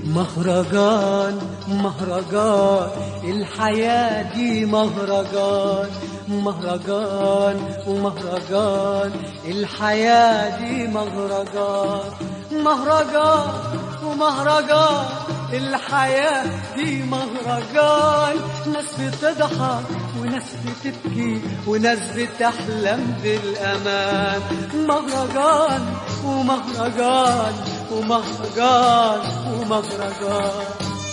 مهرجان مهرجان الحياة دي مهرجان، مهرجان ومهرجان الحياة دي مهرجان، مهرجان ومهرجان الحياة دي مهرجان. ناس بتضحك وناس بتبكي وناس بتحلم بالأمان، مهرجان ومهرجان ومهرجان ومهرجان.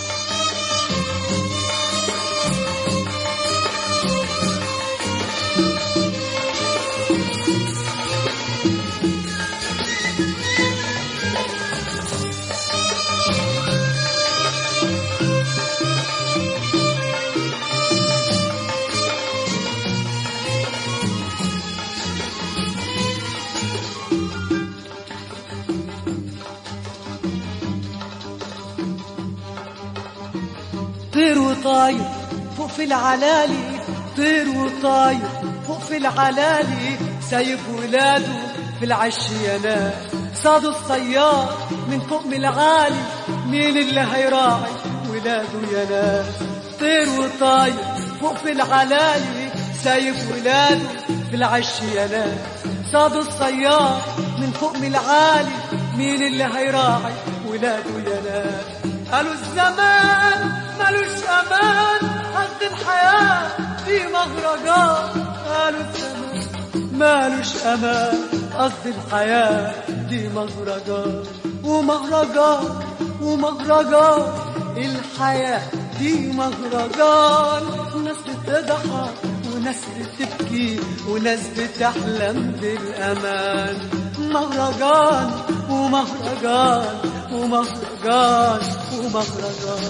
طير وطاير فوق في العلالي، طير وطاير فوق في العلالي، سايب ولاده في العش يا ناس. صادوا الصياد من فوق من العالي، مين اللي هيراعي ولاده يا ناس؟ طير وطاير فوق في العلالي، سايب ولاده في العش يا ناس. صادوا الصياد من فوق من العالي، مين اللي هيراعي ولاده يا ناس؟ قالوا الزمان مالوش امان، قد الحياة دي مهرجان. قالوا الزمان مالوش امان، قصد الحياة دي مهرجان، ومهرجان ومهرجان الحياة دي مهرجان. ناس بتضحك وناس بتبكي وناس بتحلم بالأمان، مهرجان ومهرجان ومهرجان ومهرجان.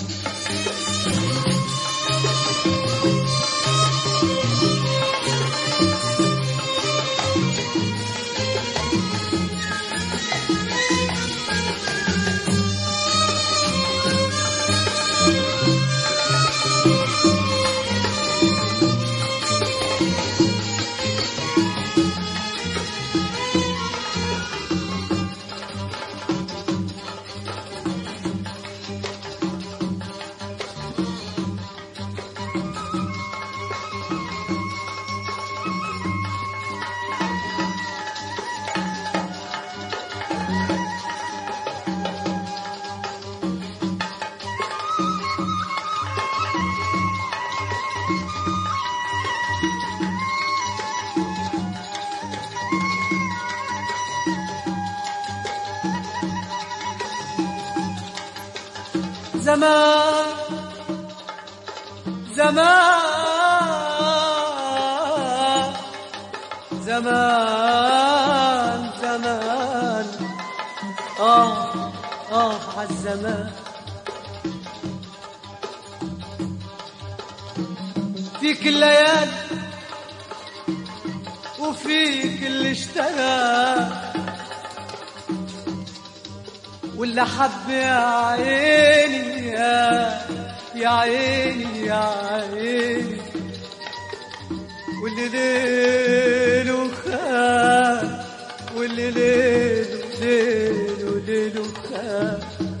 زمان زمان زمان زمان عالزمان. فيك الليالي وفيك اللي اشترى واللي حب يا عيني يا عيني يا عيني، واللي ليله خاف واللي ليله خاف.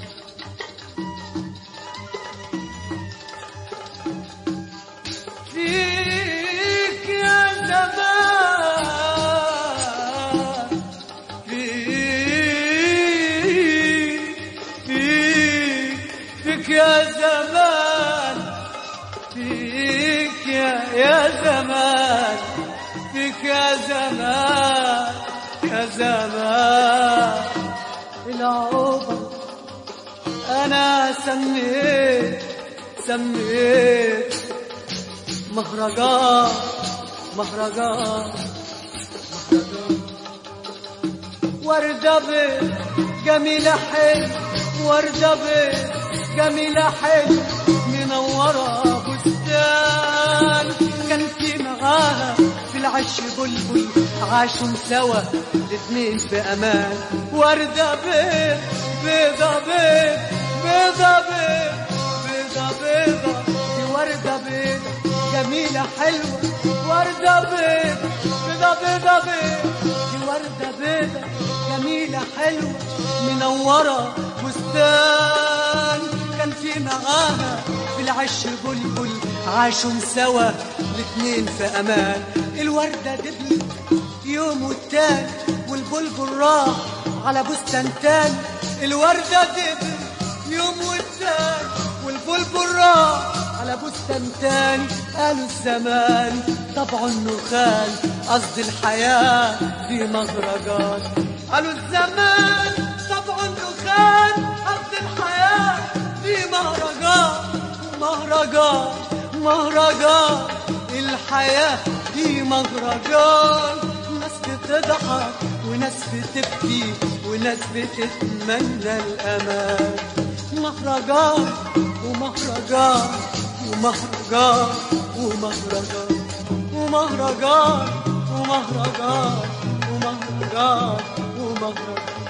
فيك يا زمان، فيك يا زمان، فيك يا زمان، فيك يا زمان يا زمان. العمر أنا سميت مهرجان مهرجان مهرجان. وردة بيض جميلة حلو، وردة بيض جميلة حلو منورة بستان. كان في معاها في العش بلبل، عاشوا سوا الاتنين في امان. وردة بيض بيضة بيض بيضة بيض بيضة بيضة، دي وردة بيضة جميلة حلوة. وردة بيضة بيضة بيضة بيضة، دي وردة بيضة جميلة حلوة منورة بستان. معاها في العش بلبل عاشوا سوا الاتنين في امان. الوردة دبلت يوم والتاني والبلبل راح على بستان تاني. الوردة دبلت يوم والتاني والبلبل راح على بستان تاني. قالوا الزمان طبعه النخال قصد الحياة دي مهرجان. قالوا الزمان طبعه النخال قصد الحياة دي مهرجان. مهرجان مهرجان الحياة دي مهرجان. ناس بتضحك وناس بتبكي وناس بتتمنى الأمان. مهرجان ومهرجان ومهرجان ومهرجان ومهرجان ومهرجان ومهرجان ومهرجان.